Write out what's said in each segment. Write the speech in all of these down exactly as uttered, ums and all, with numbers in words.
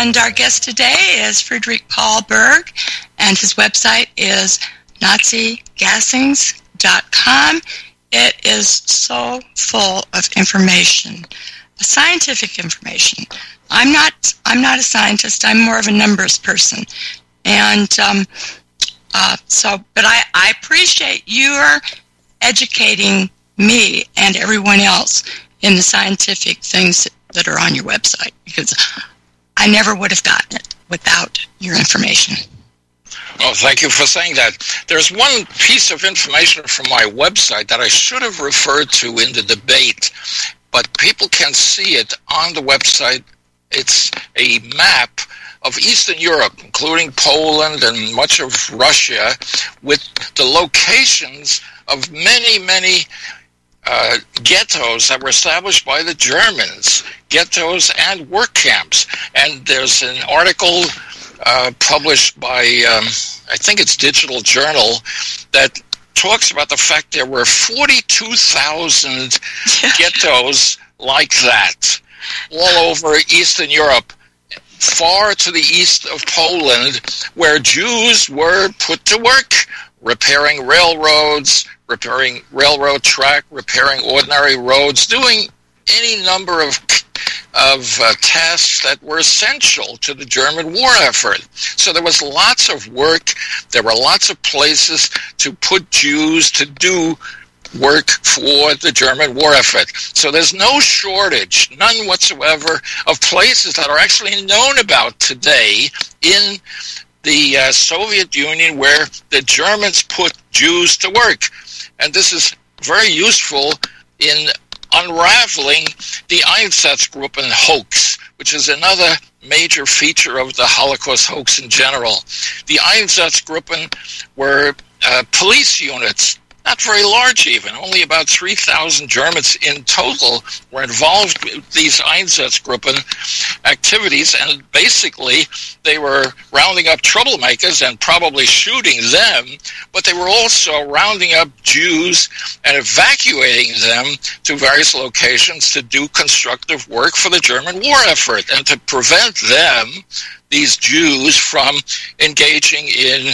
And our guest today is Friedrich Paul Berg, and his website is nazi gassings dot com. It is so full of information, scientific information. I'm not. I'm not a scientist. I'm more of a numbers person, and um, uh, so. But I, I appreciate your educating me and everyone else in the scientific things that, that are on your website, because I never would have gotten it without your information. Oh, thank you for saying that. There's one piece of information from my website that I should have referred to in the debate, but people can see it on the website. It's a map of Eastern Europe, including Poland and much of Russia, with the locations of many, many uh, ghettos that were established by the Germans, ghettos and work camps. And there's an article uh, published by, um, I think it's Digital Journal, that talks about the fact there were forty-two thousand ghettos like that all over Eastern Europe, far to the east of Poland, where Jews were put to work, repairing railroads, repairing railroad track, repairing ordinary roads, doing any number of of uh, tasks that were essential to the German war effort. So there was lots of work. There were lots of places to put Jews to do work for the German war effort. So there's no shortage, none whatsoever, of places that are actually known about today in the uh, Soviet Union where the Germans put Jews to work. And this is very useful in unraveling the Einsatzgruppen hoax, which is another major feature of the Holocaust hoax in general. The Einsatzgruppen were uh, police units, not very large even, only about three thousand Germans in total were involved with these Einsatzgruppen activities, and basically they were rounding up troublemakers and probably shooting them, but they were also rounding up Jews and evacuating them to various locations to do constructive work for the German war effort and to prevent them, these Jews, from engaging in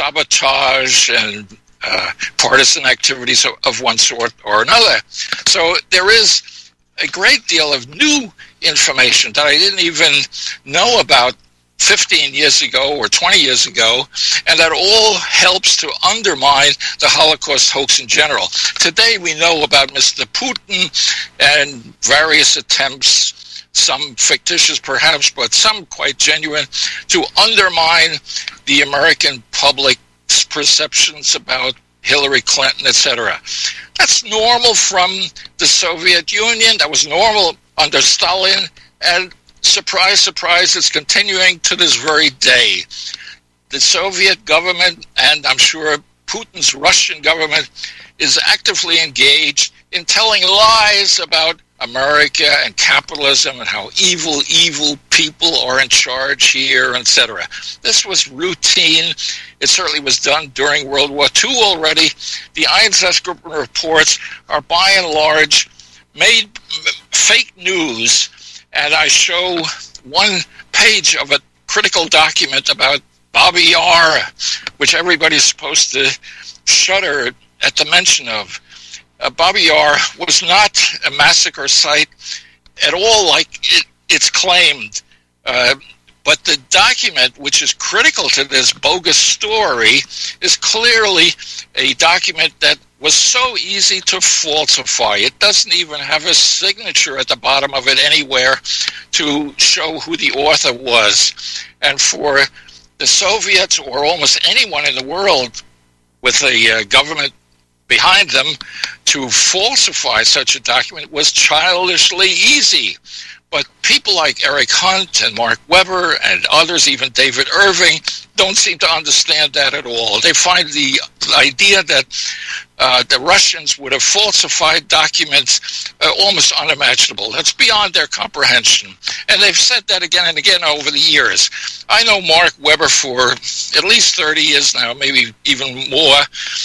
sabotage and Uh, partisan activities of, of one sort or another. So there is a great deal of new information that I didn't even know about fifteen years ago or twenty years ago, and that all helps to undermine the Holocaust hoax in general. Today we know about Mister Putin and various attempts, some fictitious perhaps, but some quite genuine, to undermine the American public perceptions about Hillary Clinton, et cetera. That's normal from the Soviet Union. That was normal under Stalin. And surprise, surprise, it's continuing to this very day. The Soviet government, and I'm sure Putin's Russian government, is actively engaged in telling lies about America and capitalism and how evil, evil people are in charge here, et cetera. This was routine. It certainly was done during World War Two already. The Einsatzgruppen reports are by and large made fake news, and I show one page of a critical document about Babi Yar, which everybody's supposed to shudder at the mention of. Uh, Babi Yar was not a massacre site at all like it, it's claimed. Uh, but the document, which is critical to this bogus story, is clearly a document that was so easy to falsify. It doesn't even have a signature at the bottom of it anywhere to show who the author was. And for the Soviets or almost anyone in the world with a uh, government behind them to falsify such a document was childishly easy. But people like Eric Hunt and Mark Weber and others, even David Irving, don't seem to understand that at all. They find the idea that uh, the Russians would have falsified documents uh, almost unimaginable. That's beyond their comprehension. And they've said that again and again over the years. I know Mark Weber for at least thirty years now, maybe even more,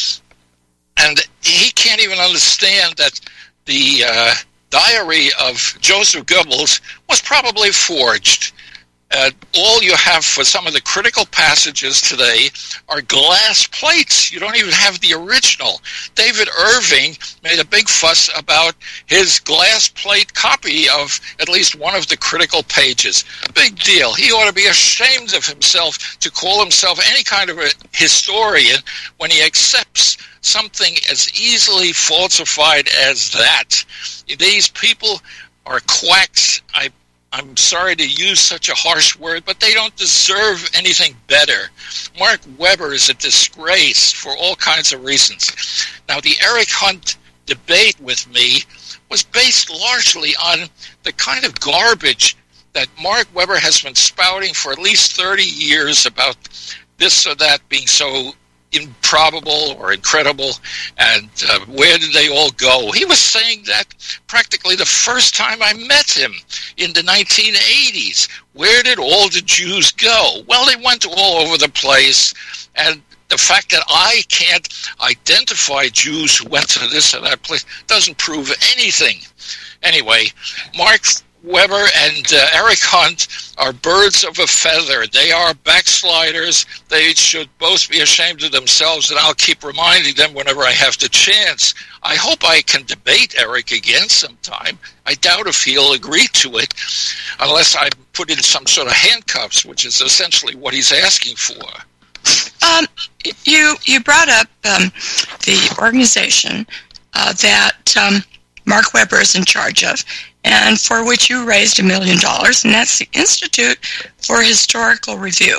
and he can't even understand that the uh, diary of Joseph Goebbels was probably forged. Uh, all you have for some of the critical passages today are glass plates. You don't even have the original. David Irving made a big fuss about his glass plate copy of at least one of the critical pages. Big deal. He ought to be ashamed of himself to call himself any kind of a historian when he accepts something as easily falsified as that. These people are quacks. I I'm sorry to use such a harsh word, but they don't deserve anything better. Mark Weber is a disgrace for all kinds of reasons. Now, the Eric Hunt debate with me was based largely on the kind of garbage that Mark Weber has been spouting for at least thirty years about this or that being so improbable or incredible, and uh, where did they all go? He was saying that practically the first time I met him in the nineteen eighties. Where did all the Jews go? Well, they went all over the place, and the fact that I can't identify Jews who went to this or that place doesn't prove anything. Anyway, Mark Weber and uh, Eric Hunt are birds of a feather. They are backsliders. They should both be ashamed of themselves, and I'll keep reminding them whenever I have the chance. I hope I can debate Eric again sometime. I doubt if he'll agree to it unless I put in some sort of handcuffs, which is essentially what he's asking for. Um, you you brought up um, the organization uh, that um, Mark Weber is in charge of, and for which you raised a million dollars, and that's the Institute for Historical Review.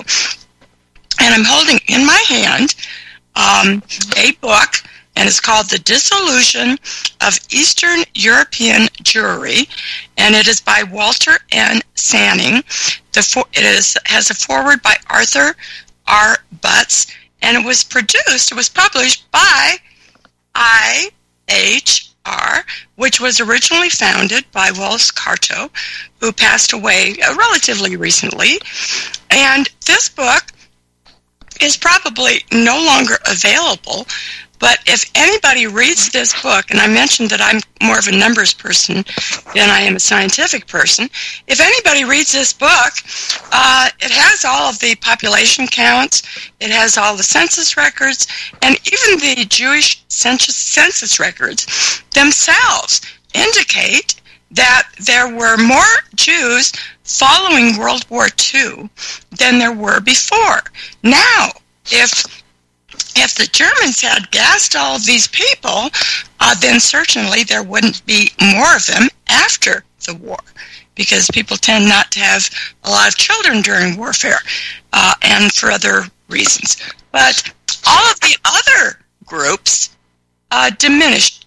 And I'm holding in my hand um, a book, and it's called The Dissolution of Eastern European Jewry, and it is by Walter N. Sanning. The for, it is has a foreword by Arthur R. Butts, and it was produced, it was published by I H R, which was originally founded by Wallace Carto, who passed away uh, relatively recently. And this book is probably no longer available, but if anybody reads this book, and I mentioned that I'm more of a numbers person than I am a scientific person, if anybody reads this book, uh, it has all of the population counts, it has all the census records, and even the Jewish census, census records themselves indicate that there were more Jews following World War Two than there were before. Now, if If the Germans had gassed all of these people, uh, then certainly there wouldn't be more of them after the war, because people tend not to have a lot of children during warfare uh, and for other reasons. But all of the other groups uh, diminished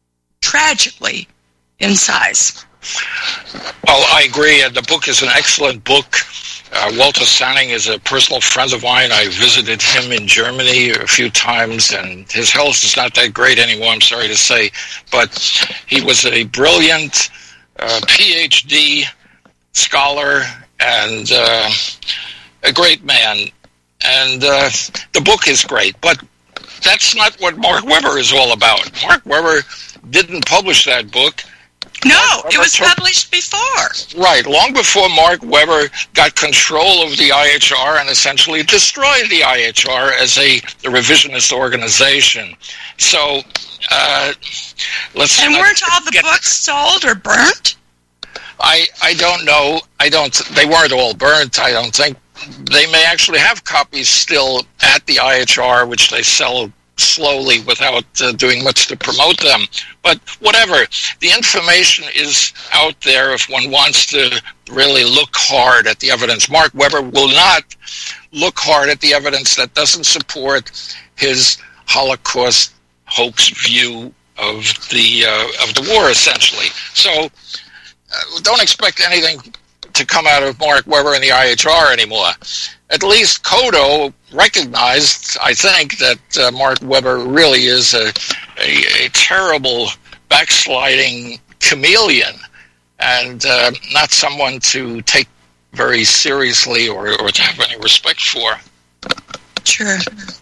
tragically in size. Well, I agree. The book is an excellent book. Uh, Walter Sanning is a personal friend of mine. I visited him in Germany a few times, and his health is not that great anymore, I'm sorry to say. But he was a brilliant uh, P H D scholar and uh, a great man. And uh, the book is great, but that's not what Mark Weber is all about. Mark Weber didn't publish that book. No, it was published before. Right, long before Mark Weber got control of the I H R and essentially destroyed the I H R as a, a revisionist organization. So, uh, let's... And weren't all the get, books sold or burnt? I, I don't know. I don't... They weren't all burnt, I don't think. They may actually have copies still at the I H R, which they sell slowly without uh, doing much to promote them. But whatever, the information is out there if one wants to really look hard at the evidence. Mark Weber will not look hard at the evidence that doesn't support his Holocaust hoax view of the uh, of the war, essentially. So uh, don't expect anything to come out of Mark Weber and the I H R anymore. At least Kodo recognized, I think, that uh, Mark Weber really is a, a, a terrible backsliding chameleon and uh, not someone to take very seriously or, or to have any respect for. Sure.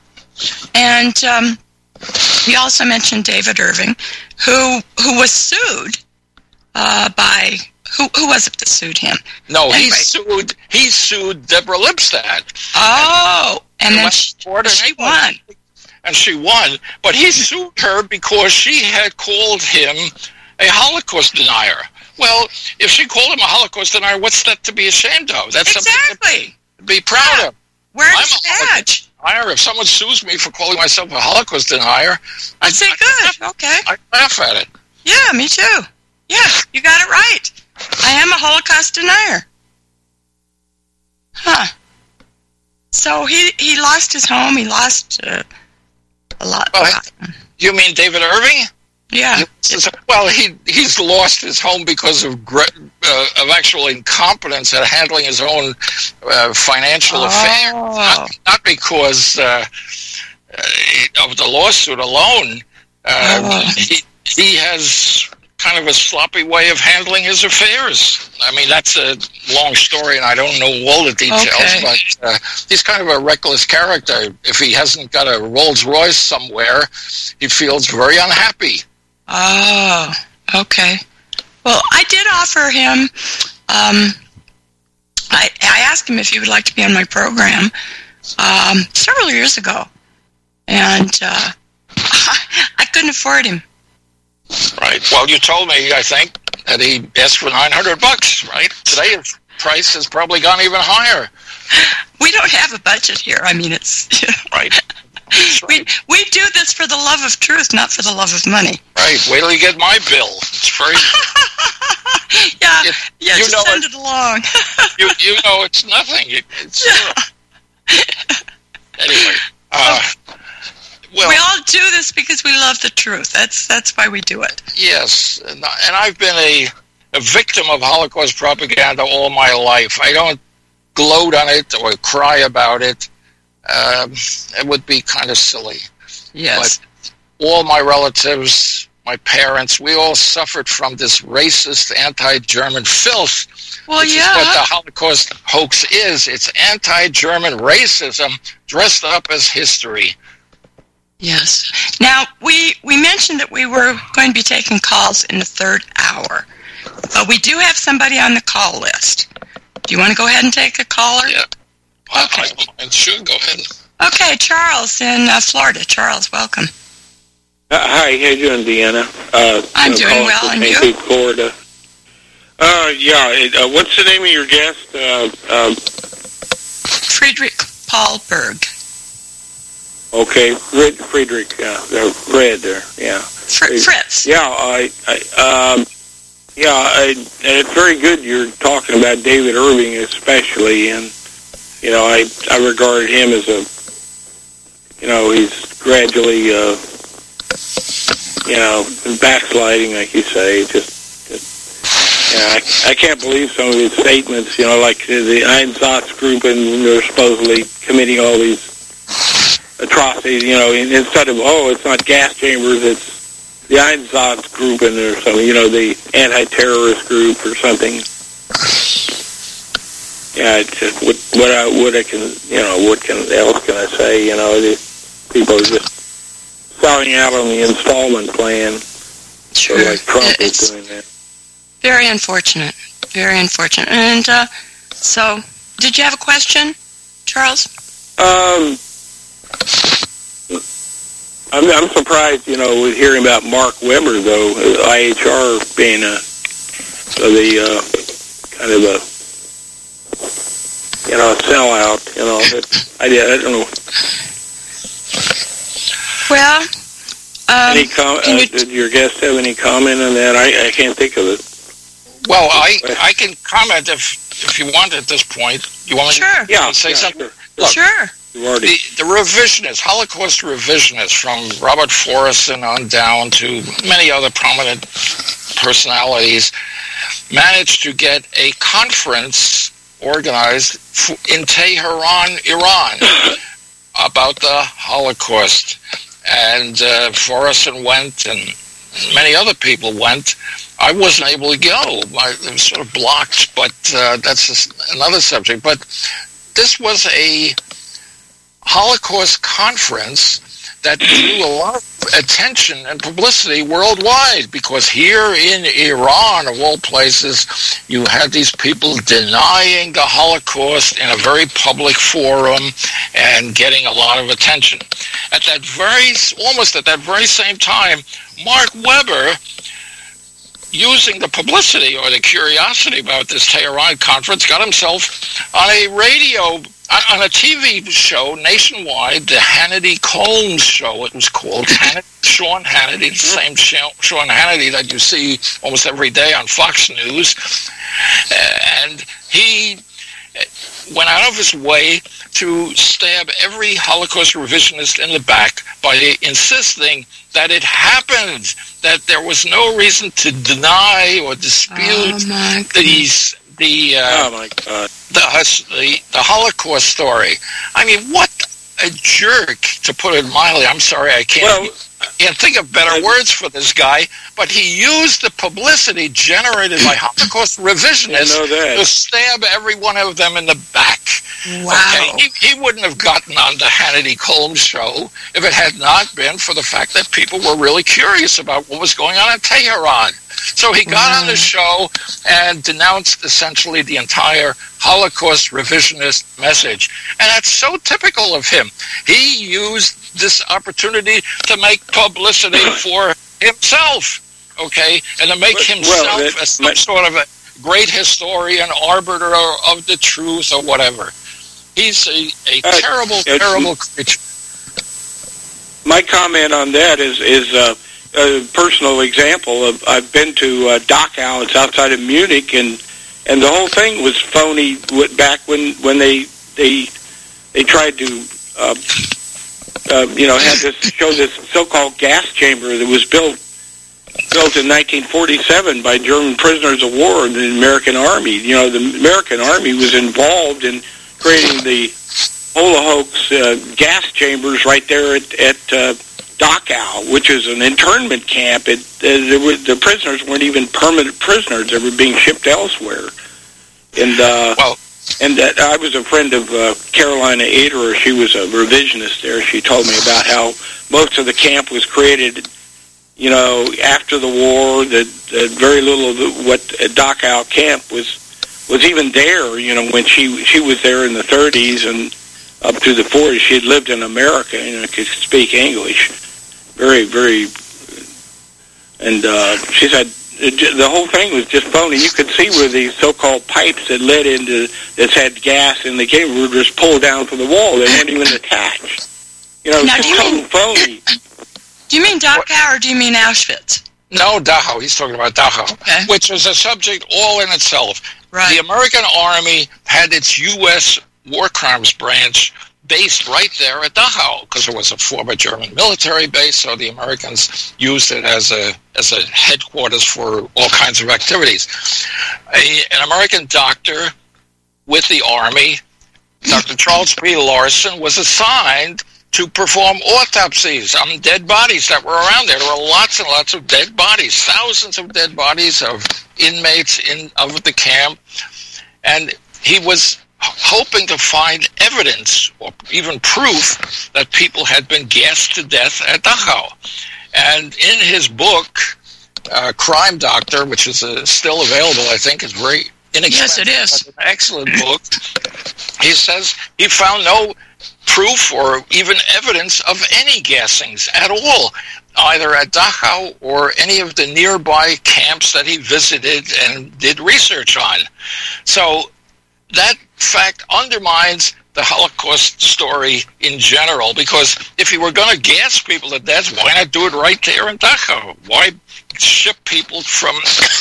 And um, we also mentioned David Irving, who who was sued uh, by Who who was it that sued him? No, anyway. he sued. He sued Deborah Lipstadt. Oh, and, and then she, and she won. And she won, but he sued her because she had called him a Holocaust denier. Well, if she called him a Holocaust denier, what's that to be ashamed of? That's exactly. something to be proud yeah. of. Where's I'm the badge? Denier. If someone sues me for calling myself a Holocaust denier, I say good. I, okay. I laugh at it. Yeah, me too. Yeah, you got it right. I am a Holocaust denier. Huh. So he, he lost his home. He lost uh, a lot. Well, you mean David Irving? Yeah. Well, he he's lost his home because of uh, of actual incompetence at handling his own uh, financial oh. affairs, not, not because uh, uh, of the lawsuit alone. Uh, oh. he, he has kind of a sloppy way of handling his affairs. I mean, that's a long story, and I don't know all the details, okay. but uh, he's kind of a reckless character. If he hasn't got a Rolls Royce somewhere, he feels very unhappy. Oh, okay. Well, I did offer him, um, I, I asked him if he would like to be on my program um, several years ago, and uh, I couldn't afford him. Right. Well, you told me, I think, that he asked for nine hundred bucks, right? Today his price has probably gone even higher. We don't have a budget here. I mean, it's... You know, right. Right. We we do this for the love of truth, not for the love of money. Right. Wait till you get my bill. It's free. yeah. It, yeah. You just know send it, it along. you you know it's nothing. It, it's yeah. Anyway. Uh, well, we all do this because we love the truth. That's that's why we do it. Yes, and, and I've been a a victim of Holocaust propaganda all my life. I don't gloat on it or cry about it. Um, it would be kind of silly. Yes. But all my relatives, my parents, we all suffered from this racist, anti-German filth. Well, which yeah. is what the Holocaust hoax is. It's anti-German racism dressed up as history. Yes. Now, we, we mentioned that we were going to be taking calls in the third hour. But we do have somebody on the call list. Do you want to go ahead and take a caller? Yeah. Okay. I, I, sure, go ahead. Okay, Charles in uh, Florida. Charles, welcome. Uh, hi, how you doing, Deanna? Uh, I'm doing well, and you? Florida. Uh, yeah, it, uh, what's the name of your guest? Uh, uh, Friedrich Paul Berg. Okay, Fred, Friedrich, yeah, uh, Fred there, yeah. Fr- Fritz. Yeah, I, I, um, yeah, I, and it's very good you're talking about David Irving especially, and, you know, I, I regard him as a, you know, he's gradually, uh, you know, backsliding, like you say, just, just you know, I, I can't believe some of his statements, you know, like the Einsatzgruppen, they're supposedly committing all these atrocities, you know, instead of, oh, it's not gas chambers, it's the Einsatzgruppen or something, you know, the anti-terrorist group or something. Yeah, it's just, what, what I, what I can, you know, what can, else can I say, you know, the people are just selling out on the installment plan. Sure. So like Trump it's is doing that. Very unfortunate. Very unfortunate. And uh, so, did you have a question, Charles? Um, I'm, I'm surprised, you know, with hearing about Mark Weber, though, I H R being a, the, uh, kind of a, you know, a sellout, you know. It, I, I don't know. Well, um, any com- you uh, did your guest have any comment on that? I, I can't think of it. Well, I I can comment if if you want at this point. You want sure. to yeah, say yeah, something? Sure. Look, sure. The, the revisionists, Holocaust revisionists, from Robert Forreston on down to many other prominent personalities, managed to get a conference organized in Tehran, Iran, about the Holocaust. And uh, Forreston went, and many other people went. I wasn't able to go. I, it was sort of blocked, but uh, that's just another subject. But this was a Holocaust conference that drew a lot of attention and publicity worldwide, because here in Iran, of all places, you had these people denying the Holocaust in a very public forum and getting a lot of attention. At that very, almost at that very same time, Mark Webber, using the publicity or the curiosity about this Tehran conference, got himself on a radio, on a T V show nationwide, the Hannity Colmes show, it was called. Hannity, Sean Hannity, the same Sean Hannity that you see almost every day on Fox News. And he went out of his way to stab every Holocaust revisionist in the back by insisting that it happened, that there was no reason to deny or dispute oh these the uh, oh my God. The, the the Holocaust story. I mean, what a jerk, to put it mildly. I'm sorry, I can't. Well, can't think of better I, words for this guy, but he used the publicity generated by Holocaust revisionists to stab every one of them in the back. Wow. Okay? He, he wouldn't have gotten on the Hannity Colmes show if it had not been for the fact that people were really curious about what was going on in Tehran. So he got wow. on the show and denounced essentially the entire Holocaust revisionist message. And that's so typical of him. He used this opportunity to make publicity for himself, okay, and to make himself well, that, as some my, sort of a great historian, arbiter of the truth or whatever. He's a, a uh, terrible, uh, terrible creature. My comment on that is is uh, a personal example of I've been to uh, Dachau, it's outside of Munich, and and the whole thing was phony back when when they they they tried to. Uh, Uh, you know, had this show this so-called gas chamber that was built built in nineteen forty-seven by German prisoners of war in the American Army. You know, the American Army was involved in creating the Holocaust uh, gas chambers right there at, at uh, Dachau, which is an internment camp. It, uh, were, the prisoners weren't even permanent prisoners; they were being shipped elsewhere. And uh, well. And that I was a friend of uh, Carolina Aderer. She was a revisionist there. She told me about how most of the camp was created, you know, after the war. That, that very little of the, what Dachau camp was was even there. You know, when she she was there in the thirties and up to the forties, she had lived in America and you know, could speak English. Very, very. And uh, she said. The whole thing was just phony. You could see where these so-called pipes that led into that had gas in the cable were just pulled down from the wall. They weren't even attached. You know, now, it's do you total mean, phony. Do you mean Dachau or do you mean Auschwitz? No, Dachau. He's talking about Dachau, okay. Which is a subject all in itself. Right. The American Army had its U S War Crimes Branch based right there at Dachau because it was a former German military base, so the Americans used it as a as a headquarters for all kinds of activities. A, an American doctor with the Army, Doctor Charles P. Larson, was assigned to perform autopsies on dead bodies that were around there. There were lots and lots of dead bodies, thousands of dead bodies of inmates in of the camp, and he was hoping to find evidence or even proof that people had been gassed to death at Dachau. And in his book, uh, Crime Doctor, which is uh, still available, I think, is very inexpensive. Yes, it is. An excellent book. He says he found no proof or even evidence of any gassings at all, either at Dachau or any of the nearby camps that he visited and did research on. So that fact undermines the Holocaust story in general, because if you were going to gas people to death, why not do it right there in Dachau? Why ship people from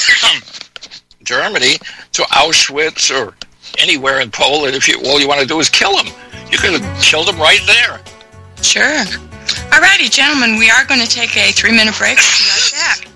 Germany to Auschwitz or anywhere in Poland if you, all you want to do is kill them? You could have killed them right there. Sure. All righty, gentlemen, we are going to take a three-minute break. We'll be right back.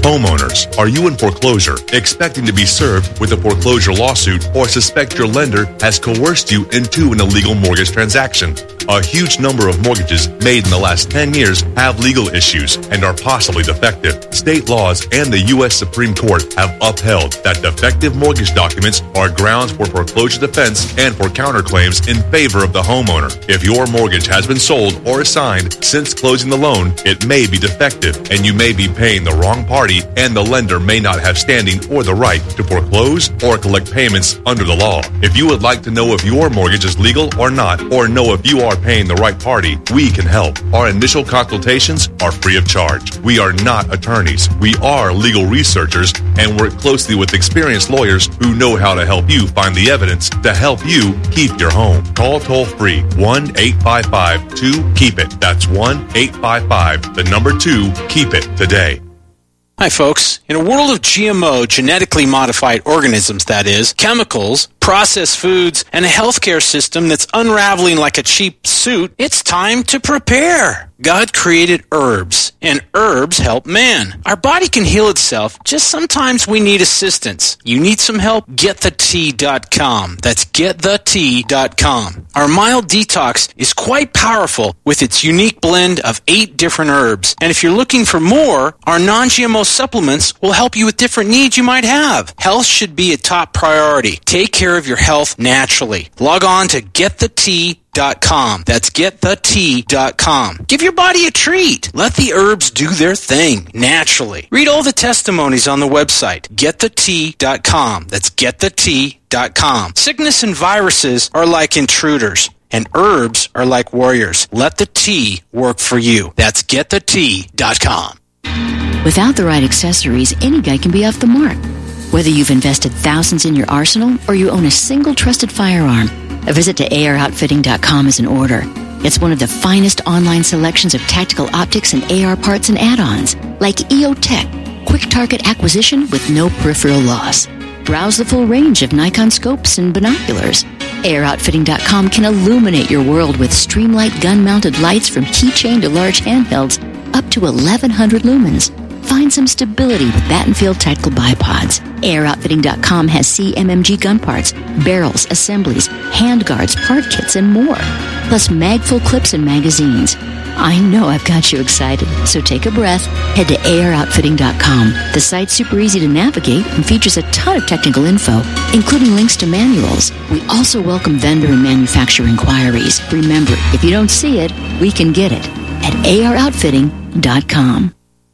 Homeowners, are you in foreclosure, expecting to be served with a foreclosure lawsuit, or suspect your lender has coerced you into an illegal mortgage transaction? A huge number of mortgages made in the last ten years have legal issues and are possibly defective. State laws and the U S Supreme Court have upheld that defective mortgage documents are grounds for foreclosure defense and for counterclaims in favor of the homeowner. If your mortgage has been sold or assigned since closing the loan, it may be defective and you may be paying the wrong party, and the lender may not have standing or the right to foreclose or collect payments under the law. If you would like to know if your mortgage is legal or not, or know if you are paying the right party, we can help. Our initial consultations are free of charge. We are not attorneys. We are legal researchers and work closely with experienced lawyers who know how to help you find the evidence to help you keep your home. Call toll free one eight five five two keep it. That's one eight five five, the number two, keep it today. Hi, folks. In a world of G M O, genetically modified organisms, that is, chemicals, processed foods, and a healthcare system that's unraveling like a cheap suit, it's time to prepare. God created herbs, and herbs help man. Our body can heal itself, just sometimes we need assistance. You need some help? get the tea dot com. That's get the tea dot com. Our mild detox is quite powerful with its unique blend of eight different herbs. And if you're looking for more, our non-G M O supplements will help you with different needs you might have. Health should be a top priority. Take care of your health naturally. Log on to get the tea dot com. That's get the tea dot com. Give your body a treat. Let the herbs do their thing naturally. Read all the testimonies on the website, get the tea dot com. That's get the tea dot com. Sickness and viruses are like intruders, and herbs are like warriors. Let the tea work for you. That's get the tea dot com. Without the right accessories, any guy can be off the mark. Whether you've invested thousands in your arsenal or you own a single trusted firearm, a visit to A R outfitting dot com is in order. It's one of the finest online selections of tactical optics and A R parts and add-ons, like E O Tech, quick target acquisition with no peripheral loss. Browse the full range of Nikon scopes and binoculars. A R outfitting dot com can illuminate your world with Streamlight gun-mounted lights from keychain to large handhelds up to eleven hundred lumens. Find some stability with Battenfield Tactical Bipods. A R outfitting dot com has C M M G gun parts, barrels, assemblies, handguards, part kits, and more. Plus mag-full clips and magazines. I know I've got you excited, so take a breath. Head to A R outfitting dot com. The site's super easy to navigate and features a ton of technical info, including links to manuals. We also welcome vendor and manufacturer inquiries. Remember, if you don't see it, we can get it at A R outfitting dot com.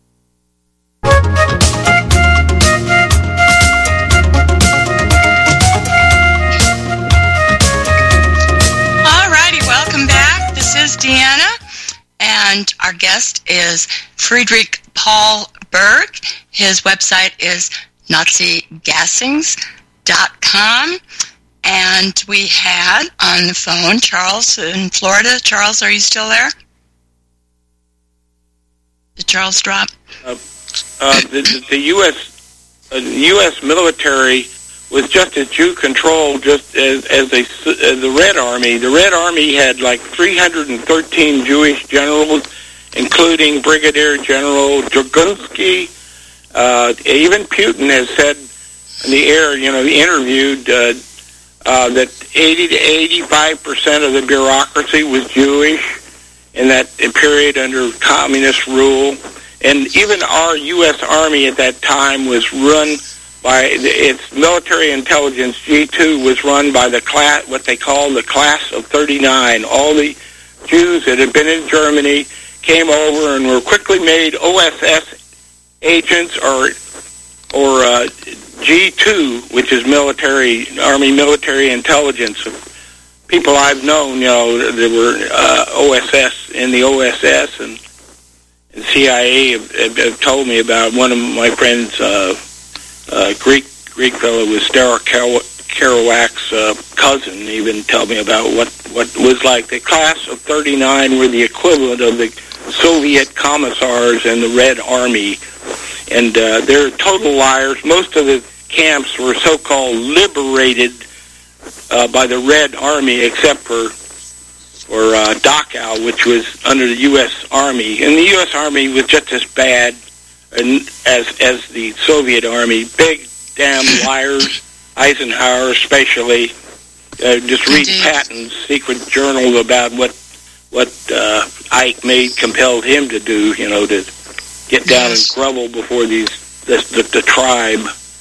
Deanna, and our guest is Friedrich Paul Berg. His website is Nazi Gassings dot com, and we had on the phone Charles in Florida. Charles, are you still there? Did Charles drop? Uh, uh, the, the U S uh, U S military was just as Jew controlled, just as, as, they, as the Red Army. The Red Army had like three hundred thirteen Jewish generals, including Brigadier General Dragunsky. Uh, even Putin has said in the air, you know, interviewed uh, uh, that eighty to eighty-five percent of the bureaucracy was Jewish in that period under communist rule. And even our U S Army at that time was run by its military intelligence. G two was run by the class, what they call the class of thirty-nine. All the Jews that had been in Germany came over and were quickly made O S S agents or or uh, G two, which is military Army military intelligence. People I've known, you know, there were uh, O S S in the O S S, and, and C I A have, have, have told me about one of my friends. Uh, Uh, Greek Greek fellow was Derek Kerouac's uh, cousin. Even tell me about what what it was like. The class of thirty-nine were the equivalent of the Soviet commissars in the Red Army, and uh, they're total liars. Most of the camps were so-called liberated uh, by the Red Army, except for for uh, Dachau, which was under the U S Army, and the U S Army was just as bad. and as as the Soviet Army. Big damn liars. Eisenhower especially. Uh, just read Indeed. Patton's secret journal about what what uh, Ike made compelled him to do. You know, to get down Yes. and grovel before these this, the, the tribe.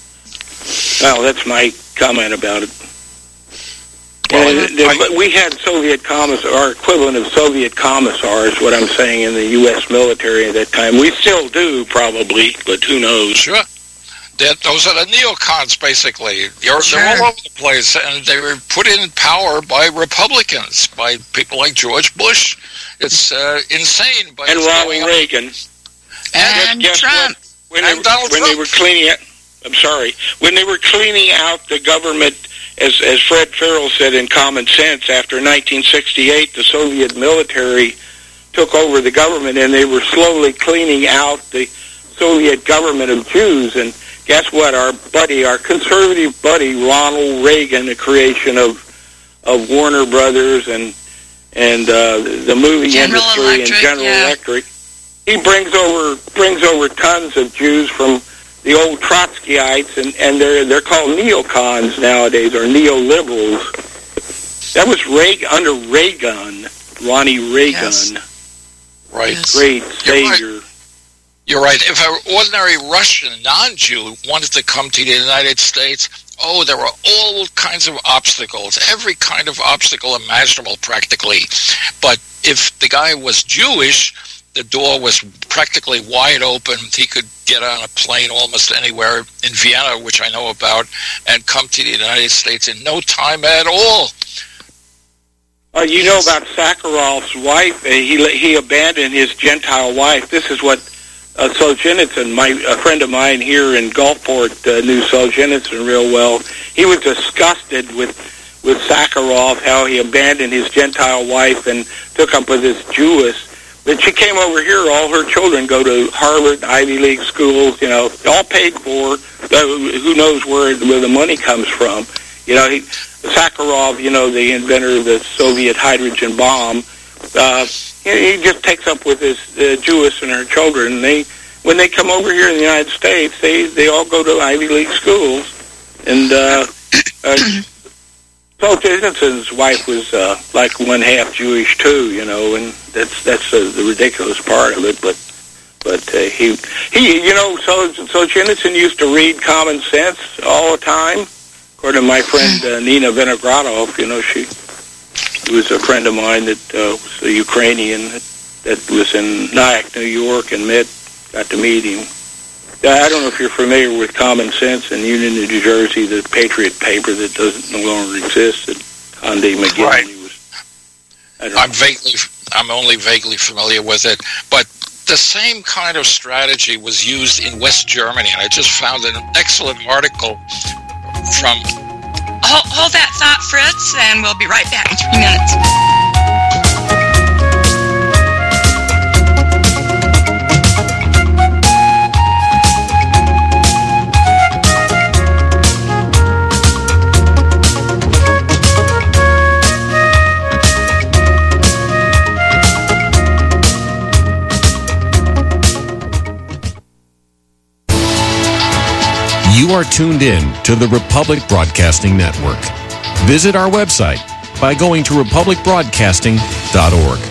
Well, that's my comment about it. Well, Uh, I- the- we had Soviet commissars, our equivalent of Soviet commissars, what I'm saying, in the U S military at that time. We still do, probably, but who knows? Sure. That, those are the neocons, basically. They're, Sure. they're all over the place, and they were put in power by Republicans, by people like George Bush. It's uh, insane. But And it's Ronald going on. Reagan. And guess Trump. When, And they, Donald when Trump. they were cleaning out, I'm sorry, when they were cleaning out the government, as, as Fred Farrell said in Common Sense, after nineteen sixty-eight, the Soviet military took over the government, and they were slowly cleaning out the Soviet government of Jews. And guess what? Our buddy, our conservative buddy, Ronald Reagan, the creation of of Warner Brothers and and uh, the movie General industry Electric, and General yeah. Electric, he brings over brings over tons of Jews from the old Trotskyites, and, and they're they're called neocons nowadays, or neoliberals. That was Reagan, under Reagan, Ronnie Reagan, Yes. Right. Yes. great You're right. savior. You're right. If an ordinary Russian non-Jew wanted to come to the United States, oh, there were all kinds of obstacles, every kind of obstacle imaginable practically. But if the guy was Jewish, the door was practically wide open. He could get on a plane almost anywhere in Vienna, which I know about, and come to the United States in no time at all. Uh, you know about Sakharov's wife? Uh, he he abandoned his Gentile wife. This is what uh, Solzhenitsyn, my a friend of mine here in Gulfport, uh, knew Solzhenitsyn real well. He was disgusted with with Sakharov, how he abandoned his Gentile wife and took up with this Jewess. But she came over here. All her children go to Harvard, Ivy League schools. You know, all paid for. Uh, who knows where where the money comes from? You know, he, Sakharov, you know, the inventor of the Soviet hydrogen bomb, uh, he, he just takes up with his uh, Jewess and her children. And they, when they come over here in the United States, they, they all go to Ivy League schools. And uh, uh, Solzhenitsyn's wife was uh, like one half Jewish too, you know, and that's that's uh, the ridiculous part of it. But but uh, he he, you know, Sol- Solzhenitsyn used to read Common Sense all the time. According to my friend uh, Nina Vinogradov, you know, she, she was a friend of mine that uh, was a Ukrainian that, that was in Nyack, New York, and met, got to meet him. Uh, I don't know if you're familiar with Common Sense in Union, New Jersey, the Patriot paper that doesn't no longer exist. That Hyundai McGinley Right. was. I don't I'm know. vaguely, I'm only vaguely familiar with it, but the same kind of strategy was used in West Germany, and I just found an excellent article from. Hold, hold that thought, Fritz, and we'll be right back in three minutes. You are tuned in to the Republic Broadcasting Network. Visit our website by going to republic broadcasting dot org.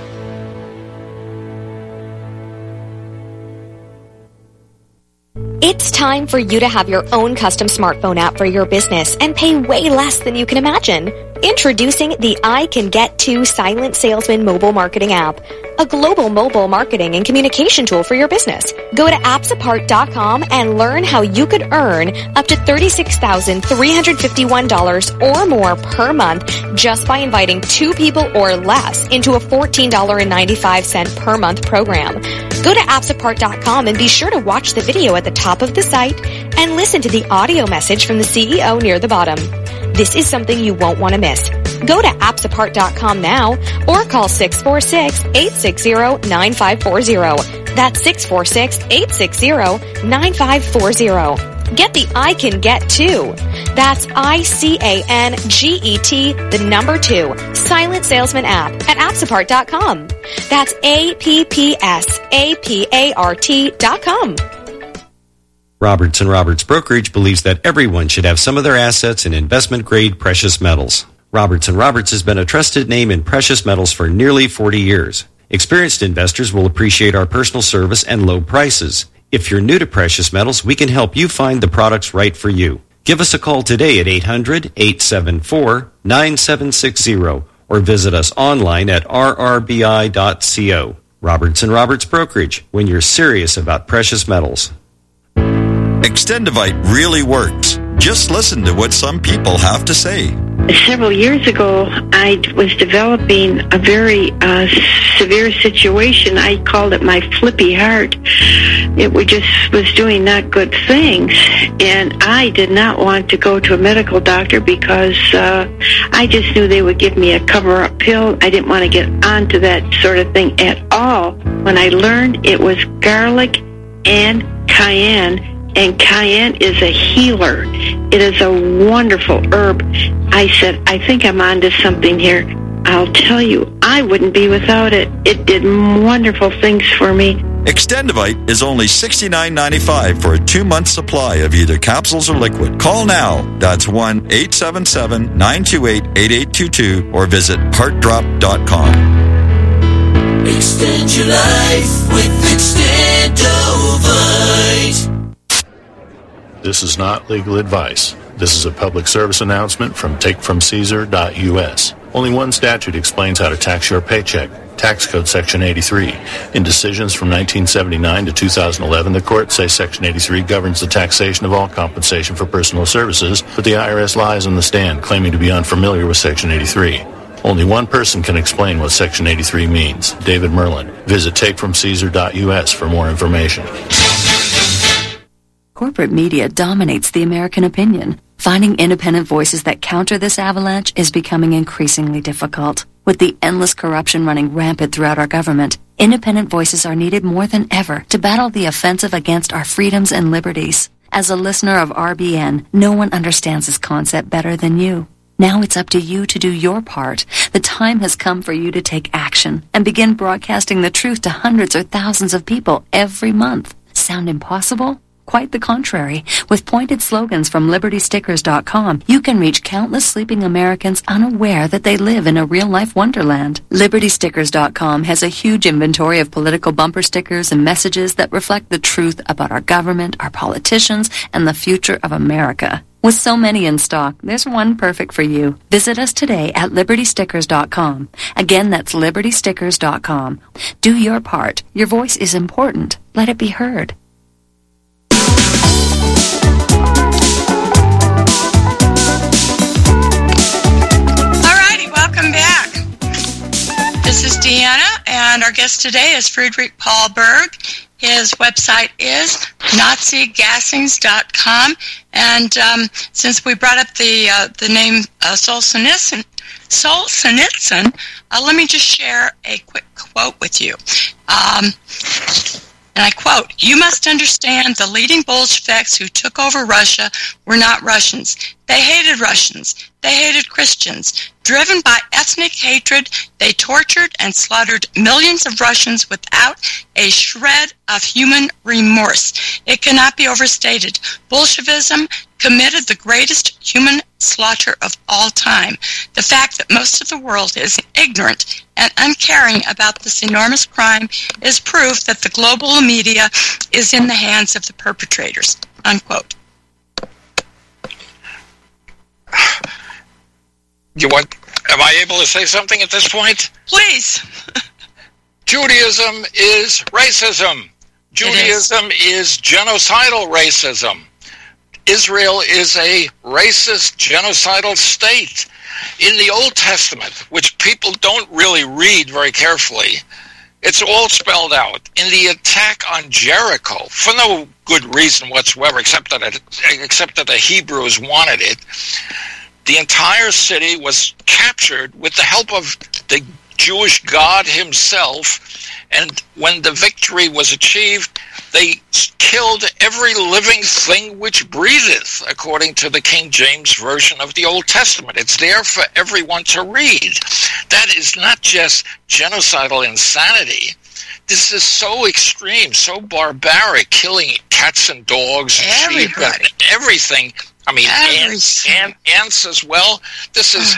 It's time for you to have your own custom smartphone app for your business and pay way less than you can imagine. Introducing the I Can Get To Silent Salesman mobile marketing app, a global mobile marketing and communication tool for your business. Go to apps apart dot com and learn how you could earn up to thirty-six thousand three hundred fifty-one dollars or more per month just by inviting two people or less into a fourteen dollars and ninety-five cents per month program. Go to apps apart dot com and be sure to watch the video at the top of the site and listen to the audio message from the C E O near the bottom. This is something you won't want to miss. Go to apps apart dot com now or call six four six, eight six zero, nine five four zero. That's six four six, eight six zero, nine five four zero. Get the I Can Get To. That's I C A N G E T, the number two, Silent Salesman app at appsapart dot com. That's A P P S A P A R T dot com. Roberts and Roberts Brokerage believes that everyone should have some of their assets in investment-grade precious metals. Roberts and Roberts has been a trusted name in precious metals for nearly forty years. Experienced investors will appreciate our personal service and low prices. If you're new to precious metals, we can help you find the products right for you. Give us a call today at eight hundred, eight seven four, nine seven six zero or visit us online at r r b i dot co. Roberts and Roberts Brokerage, when you're serious about precious metals. Extendivite really works. Just listen to what some people have to say. Several years ago, I was developing a very uh, severe situation. I called it my flippy heart. It was just was doing not good things, and I did not want to go to a medical doctor because uh, I just knew they would give me a cover-up pill. I didn't want to get onto that sort of thing at all. When I learned it was garlic and cayenne, and cayenne is a healer. It is a wonderful herb. I said, I think I'm onto something here. I'll tell you, I wouldn't be without it. It did wonderful things for me. Extendivite is only sixty-nine ninety-five for a two-month supply of either capsules or liquid. Call now. That's one eight seven seven, nine two eight, eight eight two two or visit heart drop dot com. Extend your life with Extendovite. This is not legal advice. This is a public service announcement from take from caesar dot u s. Only one statute explains how to tax your paycheck. Tax Code Section eighty-three. In decisions from nineteen seventy-nine to two thousand eleven, the courts say Section eighty-three governs the taxation of all compensation for personal services, but the I R S lies on the stand, claiming to be unfamiliar with Section eighty-three. Only one person can explain what Section eighty-three means, David Merlin. Visit take from caesar dot u s for more information. Corporate media dominates the American opinion. Finding independent voices that counter this avalanche is becoming increasingly difficult. With the endless corruption running rampant throughout our government, independent voices are needed more than ever to battle the offensive against our freedoms and liberties. As a listener of R B N, no one understands this concept better than you. Now it's up to you to do your part. The time has come for you to take action and begin broadcasting the truth to hundreds or thousands of people every month. Sound impossible? Quite the contrary. With pointed slogans from liberty stickers dot com, you can reach countless sleeping Americans unaware that they live in a real-life wonderland. liberty stickers dot com has a huge inventory of political bumper stickers and messages that reflect the truth about our government, our politicians, and the future of America. With so many in stock, there's one perfect for you. Visit us today at liberty stickers dot com. Again, that's liberty stickers dot com. Do your part. Your voice is important. Let it be heard. Alrighty, welcome back. This is Deanna, and our guest today is Friedrich Paul Berg. His website is nazi gassings dot com, and um, since we brought up the uh, the name uh, Solzhenitsyn, Solzhenitsyn uh, let me just share a quick quote with you. Um, And I quote, "You must understand the leading Bolsheviks who took over Russia were not Russians. They hated Russians. They hated Christians. Driven by ethnic hatred, they tortured and slaughtered millions of Russians without a shred of human remorse. It cannot be overstated. Bolshevism committed the greatest human slaughter of all time. The fact that most of the world is ignorant and uncaring about this enormous crime is proof that the global media is in the hands of the perpetrators." Unquote. You want? Am I able to say something at this point? Please. Judaism is racism. Judaism is. is genocidal racism. Israel is a racist, genocidal state. In the Old Testament, which people don't really read very carefully, it's all spelled out. In the attack on Jericho, for no good reason whatsoever, except that it, except that the Hebrews wanted it, the entire city was captured with the help of the Jewish God himself, And when the victory was achieved, they killed every living thing which breatheth, according to the King James Version of the Old Testament. It's there for everyone to read. That is not just genocidal insanity. This is so extreme, so barbaric, killing cats and dogs and sheep and everything. I mean, ants, ant, ants as well. This is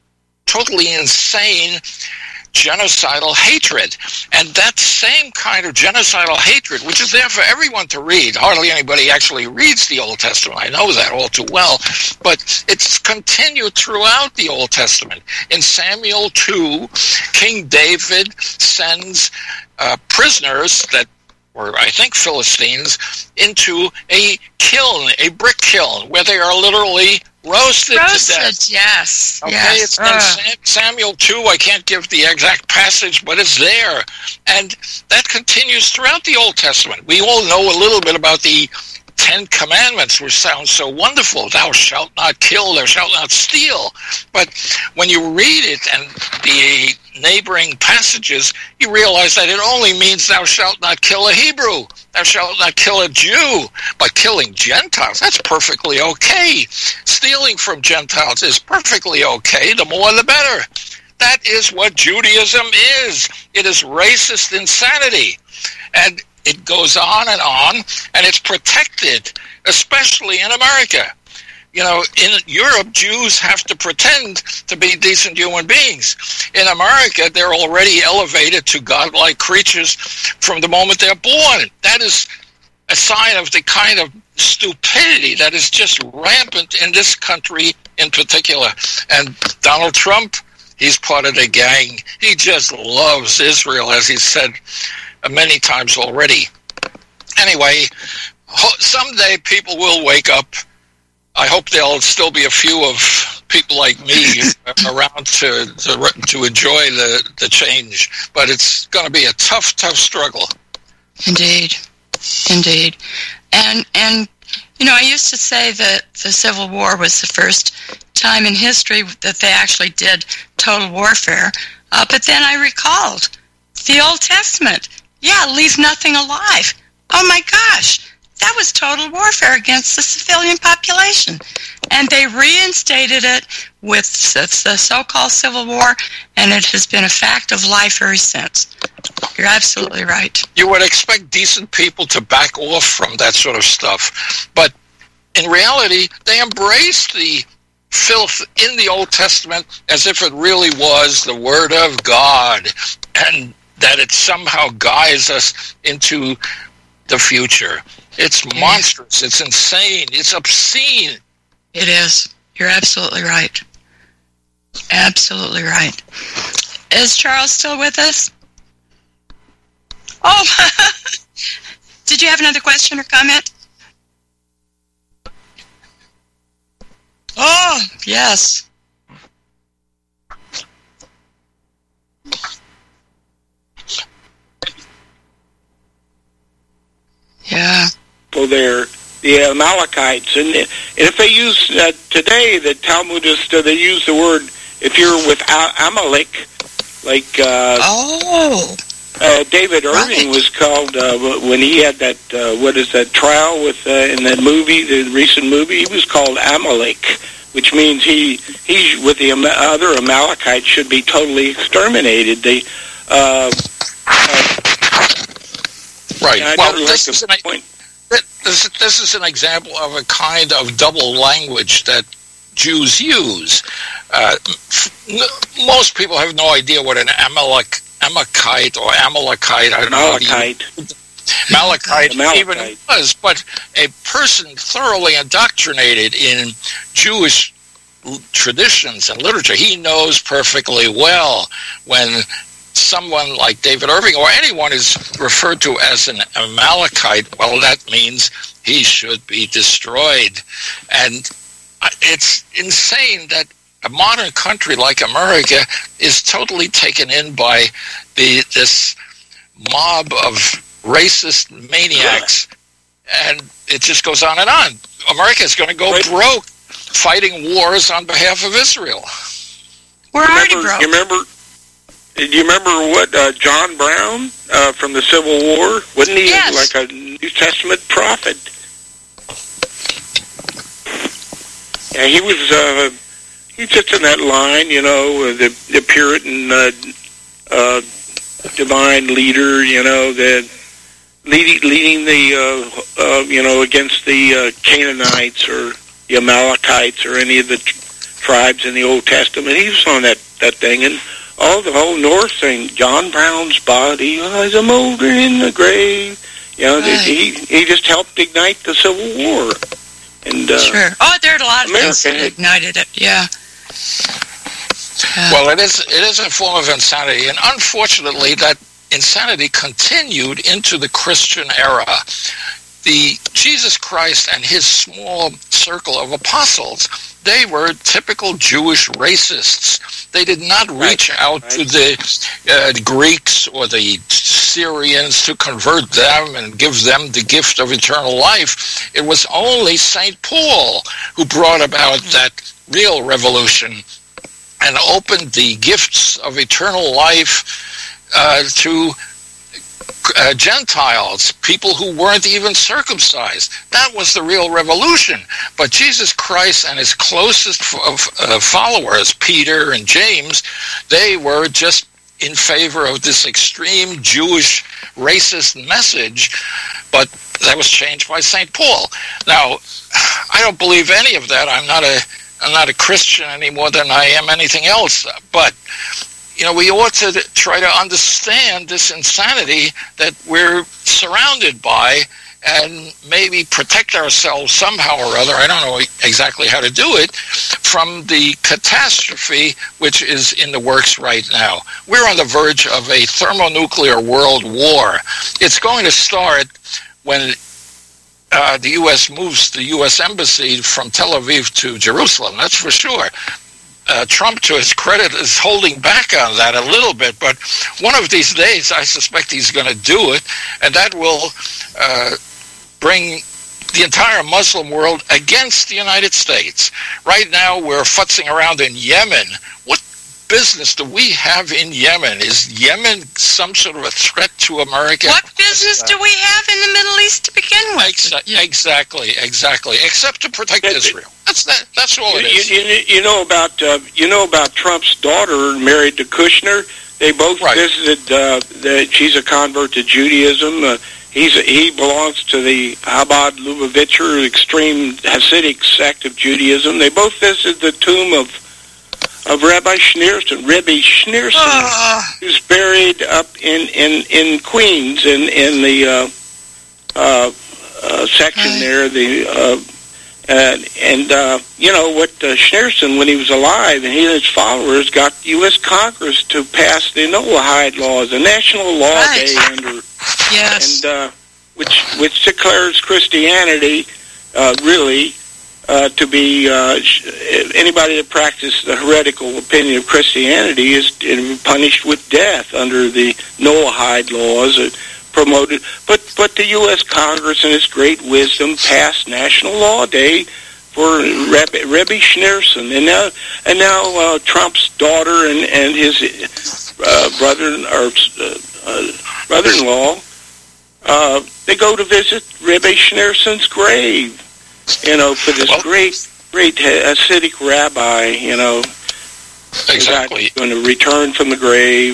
totally insane genocidal hatred. And that same kind of genocidal hatred, which is there for everyone to read, hardly anybody actually reads the Old Testament. I know that all too well. But it's continued throughout the Old Testament. In Samuel two, King David sends uh, prisoners that or I think Philistines, into a kiln, a brick kiln, where they are literally roasted, roasted to death. Yes, okay, yes. It's uh. in Samuel two. I can't give the exact passage, but it's there. And that continues throughout the Old Testament. We all know a little bit about the Ten Commandments, which sound so wonderful. Thou shalt not kill, thou shalt not steal. But when you read it and the neighboring passages, you realize that it only means thou shalt not kill a Hebrew, thou shalt not kill a Jew. But killing Gentiles, that's perfectly okay. Stealing from Gentiles is perfectly okay. The more the better. That is what Judaism is. It is racist insanity. And it goes on and on, and it's protected, especially in America. You know, in Europe, Jews have to pretend to be decent human beings. In America, they're already elevated to godlike creatures from the moment they're born. That is a sign of the kind of stupidity that is just rampant in this country in particular. And Donald Trump, he's part of the gang. He just loves Israel, as he said many times already. Anyway, someday people will wake up. I hope there'll still be a few of people like me around to, to to enjoy the, the change. But it's going to be a tough, tough struggle. Indeed. Indeed. And, and you know, I used to say that the Civil War was the first time in history that they actually did total warfare. Uh, but then I recalled the Old Testament. Yeah, leave nothing alive. Oh my gosh, that was total warfare against the civilian population. And they reinstated it with the so-called Civil War, and it has been a fact of life ever since. You're absolutely right. You would expect decent people to back off from that sort of stuff. But in reality, they embraced the filth in the Old Testament as if it really was the Word of God, and that it somehow guides us into the future. It's monstrous. It's insane. It's obscene. It is. You're absolutely right. Absolutely right. Is Charles still with us? Oh, did you have another question or comment? Oh, yes. Yeah. Well, they're the Amalekites, and, and if they use uh, today, the Talmudists, uh, they use the word, if you're with Amalek, like uh, oh, uh, David Irving right. was called uh, when he had that uh, what is that trial with uh, in that movie, the recent movie, he was called Amalek, which means he he with the other Amalekites should be totally exterminated. They uh, uh, Right. Yeah, well, like this, is an, point. this, this is an example of a kind of double language that Jews use. Uh, most people have no idea what an Amalek, Amalekite or Amalekite, I don't Amalekite. know. Malachite, Amalekite even was, but a person thoroughly indoctrinated in Jewish traditions and literature, he knows perfectly well when someone like David Irving or anyone is referred to as an Amalekite, well, that means he should be destroyed. And it's insane that a modern country like America is totally taken in by the this mob of racist maniacs, and it just goes on and on. America is going to go broke fighting wars on behalf of Israel. We're you already remember, broke. You remember... do you remember what uh, John Brown uh, from the Civil War? Wasn't he yes. like a New Testament prophet? Yeah, he was. Uh, he's just in that line, you know, the the Puritan uh, uh, divine leader, you know, that leading leading the uh, uh, you know against the uh, Canaanites or the Amalekites or any of the t- tribes in the Old Testament. He was on that that thing, and all the whole North thing. John Brown's body lies a molder in the grave. You know, right. he he just helped ignite the Civil War. And, uh, sure. Oh, there are a lot of American, things that ignited it. Yeah. yeah. Well, it is it is a form of insanity, and unfortunately, that insanity continued into the Christian era. The Jesus Christ and his small circle of apostles, they were typical Jewish racists. They did not reach right. out right. to the uh, Greeks or the Syrians to convert them and give them the gift of eternal life. It was only Saint Paul who brought about that real revolution and opened the gifts of eternal life uh, to Uh, Gentiles, people who weren't even circumcised. That was the real revolution. But Jesus Christ and his closest f- uh, followers, Peter and James, they were just in favor of this extreme Jewish racist message, but that was changed by Saint Paul. Now, I don't believe any of that. I'm not a I'm not a Christian any more than I am anything else, but you know, we ought to try to understand this insanity that we're surrounded by and maybe protect ourselves somehow or other, I don't know exactly how to do it, from the catastrophe which is in the works right now. We're on the verge of a thermonuclear world war. It's going to start when uh, the U S moves the U S Embassy from Tel Aviv to Jerusalem, that's for sure. Uh, Trump, to his credit, is holding back on that a little bit, but one of these days I suspect he's going to do it, and that will uh, bring the entire Muslim world against the United States. Right now we're futzing around in Yemen. What business do we have in Yemen? Is Yemen some sort of a threat to America? What business do we have in the Middle East to begin with? Exa- exactly, exactly. Except to protect but, Israel. That's that. That's all it is. You, you, you know about uh, you know about Trump's daughter married to Kushner. They both right. visited. Uh, the, she's a convert to Judaism. Uh, he's a, he belongs to the Chabad Lubavitcher extreme Hasidic sect of Judaism. They both visited the tomb of. of Rabbi Schneerson, Rebbe Schneerson, uh. who's buried up in, in, in Queens, in, in the uh, uh, uh, section right. there. The uh, and, and uh, you know, what uh, Schneerson, when he was alive, and he and his followers got U S Congress to pass the Noahide laws, a national law right. day under, yes. and uh, which, which declares Christianity uh, really Uh, to be uh, anybody that practices the heretical opinion of Christianity is punished with death under the Noahide laws uh, promoted. But but the U S Congress, in its great wisdom, passed National Law Day for Rebbe, Rebbe Schneerson, and now and now uh, Trump's daughter and and his uh, brother or uh, uh, brother-in-law uh, they go to visit Rebbe Schneerson's grave. You know, for this well, great, great Hasidic rabbi, you know, exactly going to return from the grave.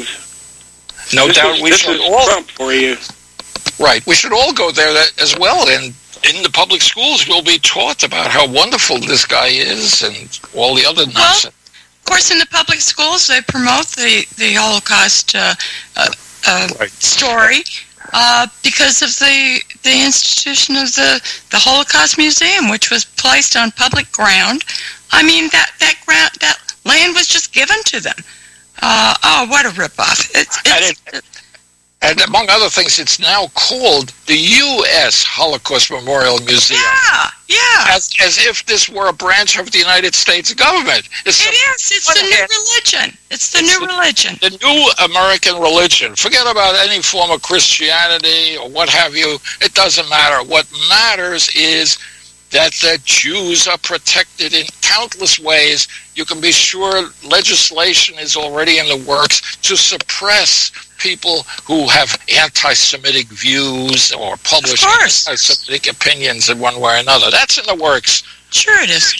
No this doubt, is, we this should is all Trump for you. Right, we should all go there as well, and in the public schools, we'll be taught about how wonderful this guy is and all the other nonsense. Well, of course, in the public schools, they promote the the Holocaust uh, uh, uh, right. story. Uh, because of the the institution of the, the Holocaust Museum, which was placed on public ground. I mean, that that ground, that land was just given to them. Uh, oh, what a ripoff! It's, it's, and, it, and among other things, it's now called the U S Holocaust Memorial Museum. Yeah, yeah. As as if this were a branch of the United States government. It's it a, is. It's the new religion. It's the it's new the, religion. The new American religion. Forget about any form of Christianity or what have you. It doesn't matter. What matters is that the Jews are protected in countless ways. You can be sure legislation is already in the works to suppress people who have anti-Semitic views or publish anti-Semitic opinions in one way or another. That's in the works. Sure it is.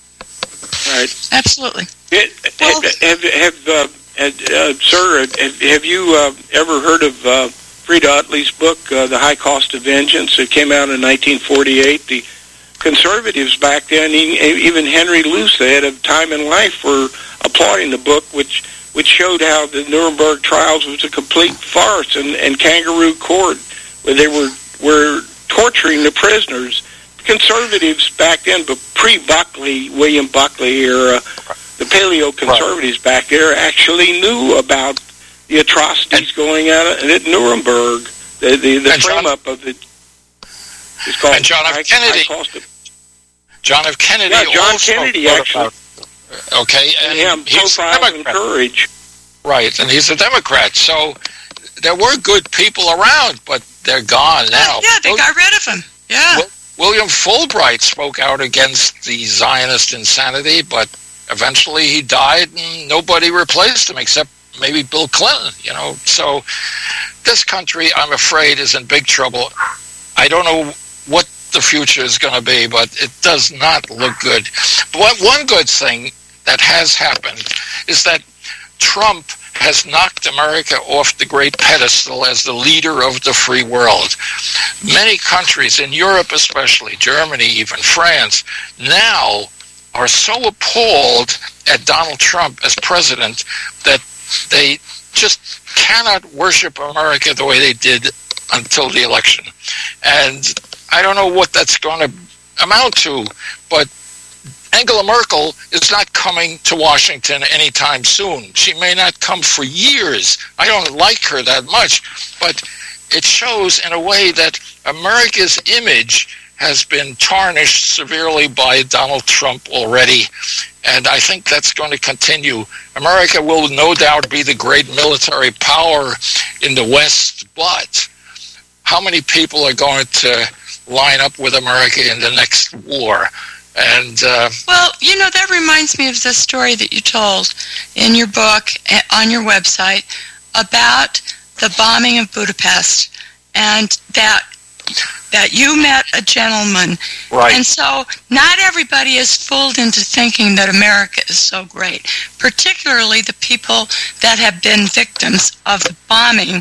Right. Absolutely. It, well, have, have, uh, uh, sir, have, have you uh, ever heard of uh, Frida Utley's book, uh, The High Cost of Vengeance? It came out in nineteen forty-eight. The conservatives back then, even Henry Luce, ahead of Time and Life, were applauding the book, which which showed how the Nuremberg trials was a complete farce and, and kangaroo court, where they were were torturing the prisoners. Conservatives back then, but pre-Buckley, William Buckley era, the paleo-conservatives right. back there actually knew about the atrocities and, going on at Nuremberg. The the, the frame-up of it is called and John F. high, Kennedy. High John F. Kennedy. Yeah, John also Kennedy actually. About, okay, and yeah, he's a Democrat. Courage. Right, and he's a Democrat. So there were good people around, but they're gone now. Yeah, they got rid of him. Yeah. Well, William Fulbright spoke out against the Zionist insanity, but eventually he died and nobody replaced him except maybe Bill Clinton, you know. So this country, I'm afraid, is in big trouble. I don't know what the future is going to be, but it does not look good. But one good thing that has happened is that Trump has knocked America off the great pedestal as the leader of the free world. Many countries, in Europe especially, Germany, even France, now are so appalled at Donald Trump as president that they just cannot worship America the way they did until the election. And I don't know what that's going to amount to, but Angela Merkel is not coming to Washington anytime soon. She may not come for years. I don't like her that much, but it shows in a way that America's image has been tarnished severely by Donald Trump already, and I think that's going to continue. America will no doubt be the great military power in the West, but how many people are going to line up with America in the next war? And uh, well, you know, that reminds me of the story that you told in your book on your website about the bombing of Budapest, and that that you met a gentleman. Right. And so not everybody is fooled into thinking that America is so great, particularly the people that have been victims of the bombing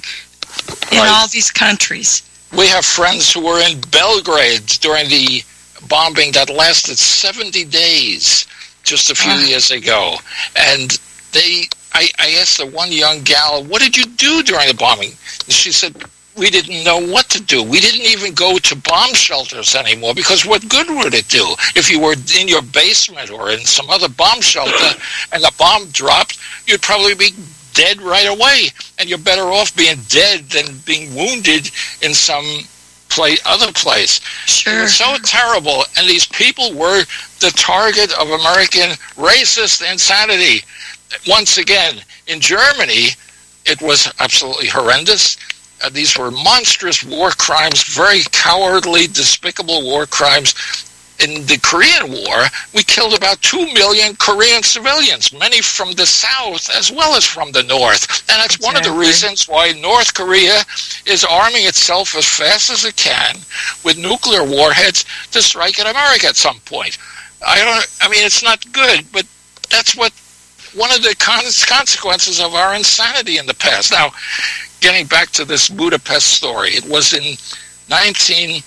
in right. all these countries. We have friends who were in Belgrade during the bombing that lasted seventy days just a few uh. years ago. And they, I, I asked the one young gal, what did you do during the bombing? And she said, we didn't know what to do. We didn't even go to bomb shelters anymore, because what good would it do? If you were in your basement or in some other bomb shelter and the bomb dropped, you'd probably be dead right away. And you're better off being dead than being wounded in some play, other place. Sure. It was so terrible. And these people were the target of American racist insanity. Once again, in Germany, it was absolutely horrendous. Uh, these were monstrous war crimes, very cowardly, despicable war crimes. In the Korean War, we killed about two million Korean civilians, many from the south as well as from the north. And that's exactly. one of the reasons why North Korea is arming itself as fast as it can with nuclear warheads to strike at America at some point. I don't. I mean, it's not good, but that's what one of the consequences of our insanity in the past. Now, getting back to this Budapest story, it was in nineteen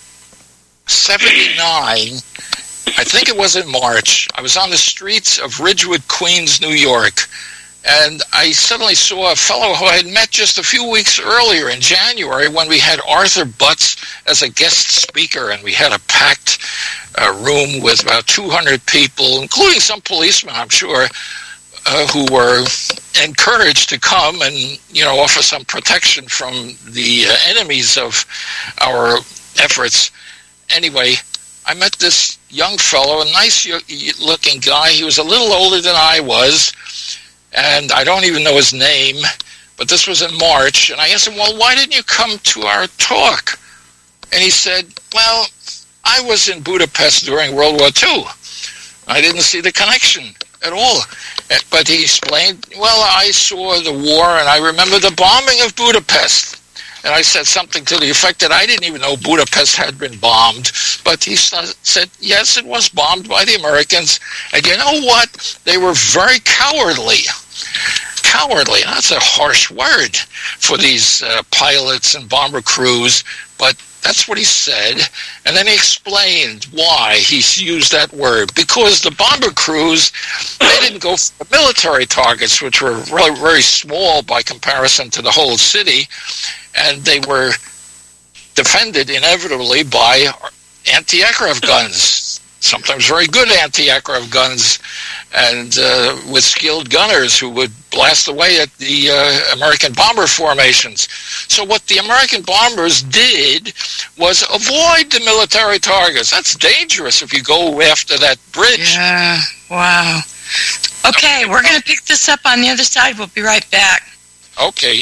seventy-nine, I think it was in March. I was on the streets of Ridgewood, Queens, New York, and I suddenly saw a fellow who I had met just a few weeks earlier in January when we had Arthur Butts as a guest speaker, and we had a packed uh, room with about two hundred people, including some policemen, I'm sure, uh, who were encouraged to come and, you know, offer some protection from the uh, enemies of our efforts. Anyway, I met this young fellow, a nice-looking guy. He was a little older than I was, and I don't even know his name, but this was in March. And I asked him, well, why didn't you come to our talk? And he said, well, I was in Budapest during World War Two. I didn't see the connection at all. But he explained, well, I saw the war, and I remember the bombing of Budapest. And I said something to the effect that I didn't even know Budapest had been bombed. But he said, yes, it was bombed by the Americans. And you know what? They were very cowardly. Cowardly. That's a harsh word for these uh, pilots and bomber crews. But that's what he said. And then he explained why he used that word. Because the bomber crews, they didn't go for the military targets, which were really very small by comparison to the whole city. And they were defended inevitably by anti-aircraft guns, sometimes very good anti-aircraft guns, and uh, with skilled gunners who would blast away at the uh, American bomber formations. So what the American bombers did was avoid the military targets. That's dangerous if you go after that bridge. Yeah, wow. Okay, we're going to pick this up on the other side. We'll be right back. Okay.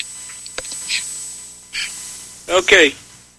Okay.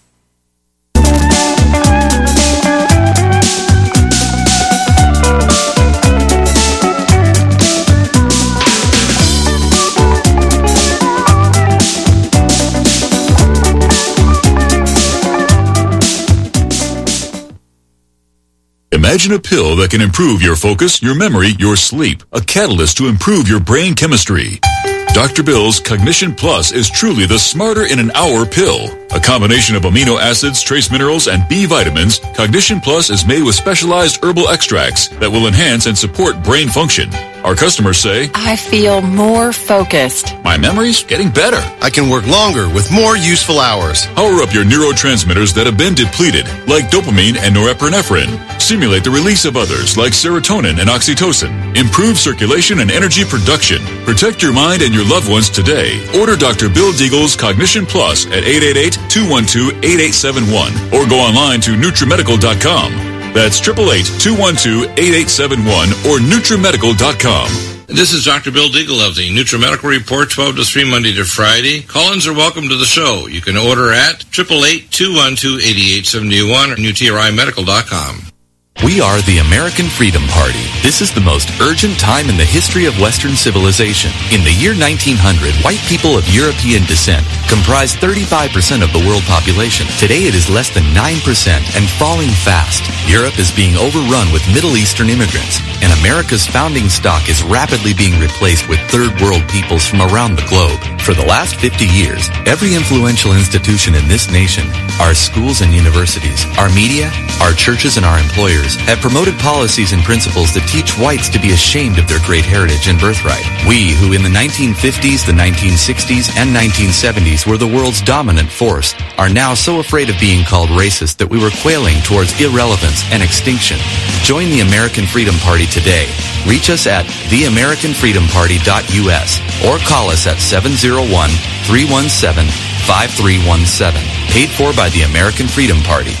Imagine a pill that can improve your focus, your memory, your sleep. A catalyst to improve your brain chemistry. Doctor Bill's Cognition Plus is truly the smarter in an hour pill. A combination of amino acids, trace minerals, and B vitamins, Cognition Plus is made with specialized herbal extracts that will enhance and support brain function. Our customers say, I feel more focused. My memory's getting better. I can work longer with more useful hours. Power up your neurotransmitters that have been depleted, like dopamine and norepinephrine. Stimulate the release of others, like serotonin and oxytocin. Improve circulation and energy production. Protect your mind and your loved ones today. Order Doctor Bill Deagle's Cognition Plus at eight eight eight, two one two, eight eight seven one or go online to Nutrimedical dot com. That's eight eight eight, two one two, eight eight seven one or Nutrimedical dot com. This is Doctor Bill Deagle of the NutriMedical Report, twelve to three, Monday to Friday. Call-ins are welcome to the show. You can order at eight eight eight, two one two, eight eight seven one or Nutri Medical dot com. We are the American Freedom Party. This is the most urgent time in the history of Western civilization. In the year nineteen hundred, white people of European descent comprised thirty-five percent of the world population. Today it is less than nine percent and falling fast. Europe is being overrun with Middle Eastern immigrants, and America's founding stock is rapidly being replaced with third world peoples from around the globe. For the last fifty years, every influential institution in this nation, our schools and universities, our media, our churches, and our employers have promoted policies and principles that teach whites to be ashamed of their great heritage and birthright. We, who in the nineteen fifties, the nineteen sixties, and nineteen seventies were the world's dominant force, are now so afraid of being called racist that we were quailing towards irrelevance and extinction. Join the American Freedom Party today. Reach us at the american freedom party dot u s or call us at seven zero one, three one seven, five three one seven. Paid for by the American Freedom Party.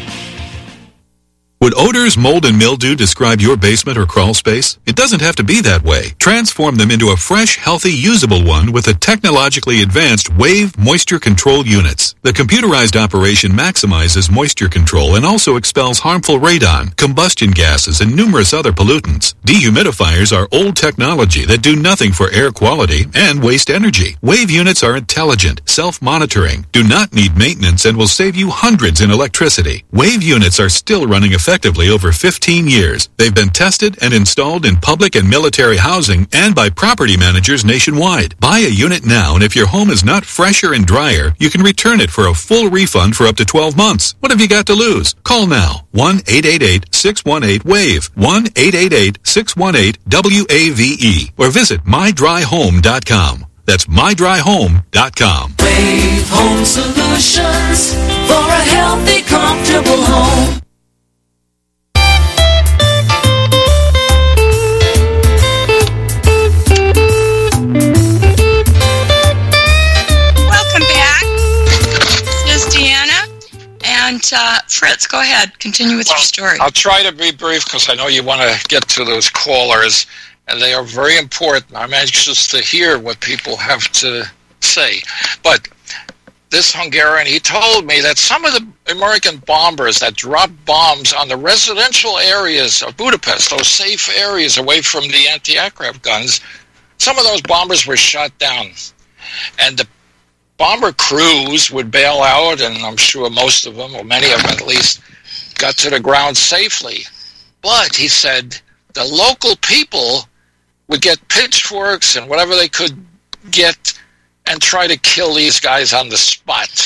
Would odors, mold, and mildew describe your basement or crawl space? It doesn't have to be that way. Transform them into a fresh, healthy, usable one with the technologically advanced Wave Moisture Control Units. The computerized operation maximizes moisture control and also expels harmful radon, combustion gases, and numerous other pollutants. Dehumidifiers are old technology that do nothing for air quality and waste energy. Wave units are intelligent, self-monitoring, do not need maintenance, and will save you hundreds in electricity. Wave units are still running effectively effectively over fifteen years. They've been tested and installed in public and military housing and by property managers nationwide. Buy a unit now, and if your home is not fresher and drier, you can return it for a full refund for up to twelve months. What have you got to lose? Call now. one eight eight eight, six one eight, WAVE. one eight eight eight, six one eight, W A V E. Or visit my dry home dot com. That's my dry home dot com. Wave Home Solutions for a healthy, comfortable home. And uh, Fritz, go ahead. Continue with well, your story. I'll try to be brief because I know you want to get to those callers, and they are very important. I'm anxious to hear what people have to say. But this Hungarian, he told me that some of the American bombers that dropped bombs on the residential areas of Budapest, those safe areas away from the anti-aircraft guns, some of those bombers were shot down. And the bomber crews would bail out, and I'm sure most of them, or many of them at least, got to the ground safely. But, he said, the local people would get pitchforks and whatever they could get and try to kill these guys on the spot.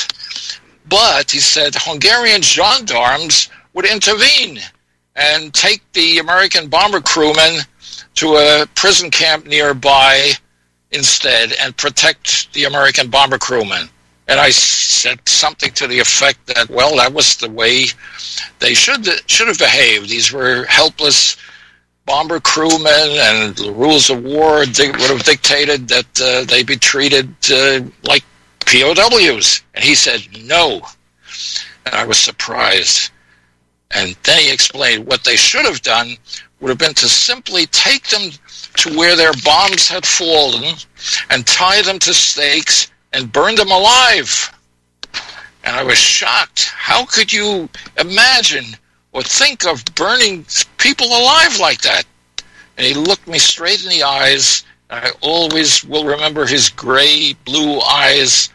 But, he said, Hungarian gendarmes would intervene and take the American bomber crewmen to a prison camp nearby instead and protect the American bomber crewmen. And I said something to the effect that, well, that was the way they should should have behaved. These were helpless bomber crewmen, and the rules of war would have dictated that uh, they be treated uh, like P O Ws. And he said, no. And I was surprised. And then he explained what they should have done would have been to simply take them to where their bombs had fallen and tie them to stakes and burn them alive. And I was shocked. How could you imagine or think of burning people alive like that? And he looked me straight in the eyes. And I always will remember his gray, blue eyes,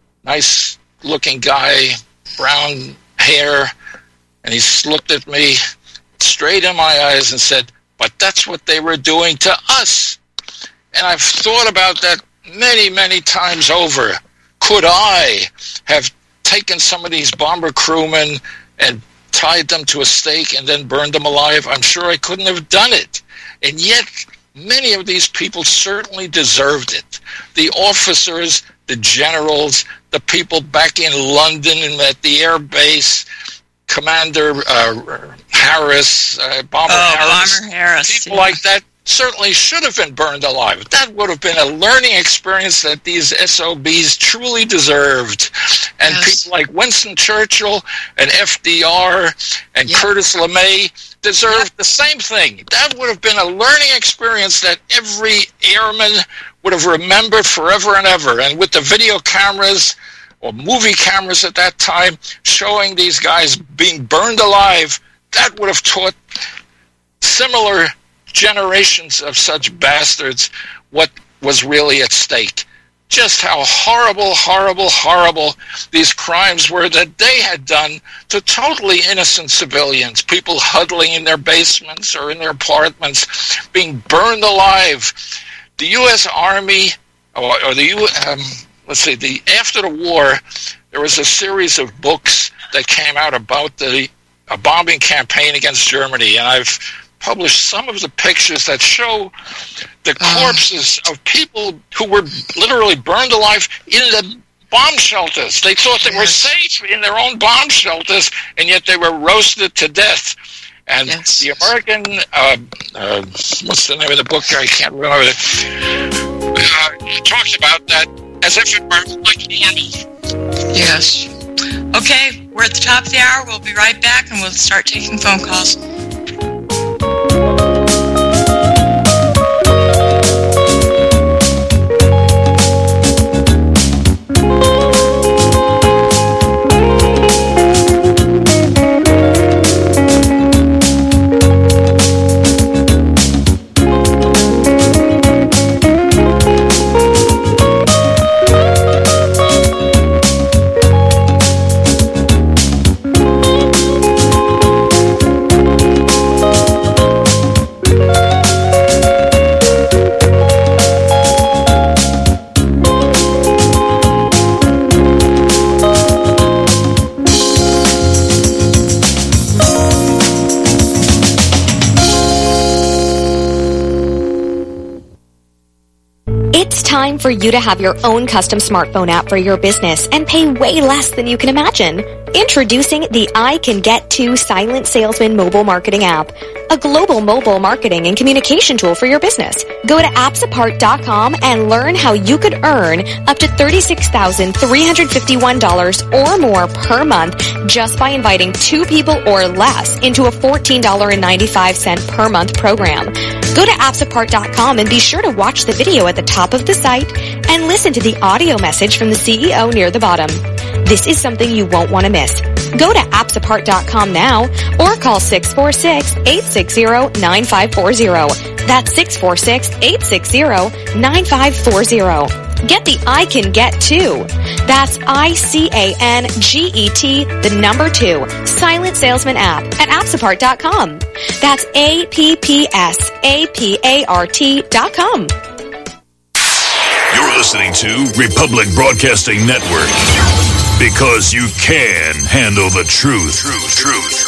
nice-looking guy, brown hair. And he looked at me straight in my eyes and said, but that's what they were doing to us. And I've thought about that many, many times over. Could I have taken some of these bomber crewmen and tied them to a stake and then burned them alive? I'm sure I couldn't have done it. And yet, many of these people certainly deserved it. The officers, the generals, the people back in London and at the air base, Commander uh, Harris, uh, Bomber oh, Harris, Bomber Harris, people yeah. like that certainly should have been burned alive. That would have been a learning experience that these S O Bs truly deserved. And yes. people like Winston Churchill and F D R and yep. Curtis LeMay deserved yep. the same thing. That would have been a learning experience that every airman would have remembered forever and ever. And with the video cameras or movie cameras at that time showing these guys being burned alive, that would have taught similar generations of such bastards what was really at stake. Just how horrible, horrible, horrible these crimes were that they had done to totally innocent civilians, people huddling in their basements or in their apartments, being burned alive. The U S Army, or, or the U. Um, let's see, the after the war, there was a series of books that came out about the a bombing campaign against Germany, and I've published some of the pictures that show the corpses of people who were literally burned alive in the bomb shelters. They thought they yes. were safe in their own bomb shelters, and yet they were roasted to death. And yes. the American, uh, uh, what's the name of the book? I can't remember it. Uh, talks about that as if it were like normal. Yes. Okay, we're at the top of the hour. We'll be right back, and we'll start taking phone calls. Time for you to have your own custom smartphone app for your business and pay way less than you can imagine. Introducing the I Can Get To Silent Salesman mobile marketing app, a global mobile marketing and communication tool for your business. Go to apps apart dot com and learn how you could earn up to thirty-six thousand three hundred fifty-one dollars or more per month just by inviting two people or less into a fourteen dollars and ninety-five cents per month program. Go to apps apart dot com and be sure to watch the video at the top of the site and listen to the audio message from the C E O near the bottom. This is something you won't want to miss. Go to apps apart dot com now or call six four six, eight six zero, nine five four zero. That's six four six, eight six zero, nine five four zero. Get the I Can Get Too. That's I C A N G E T, the number two, Silent Salesman app at apps apart dot com. That's A P P S A P A R T dot com. You're listening to Republic Broadcasting Network. Because you can handle the truth. Truth, truth.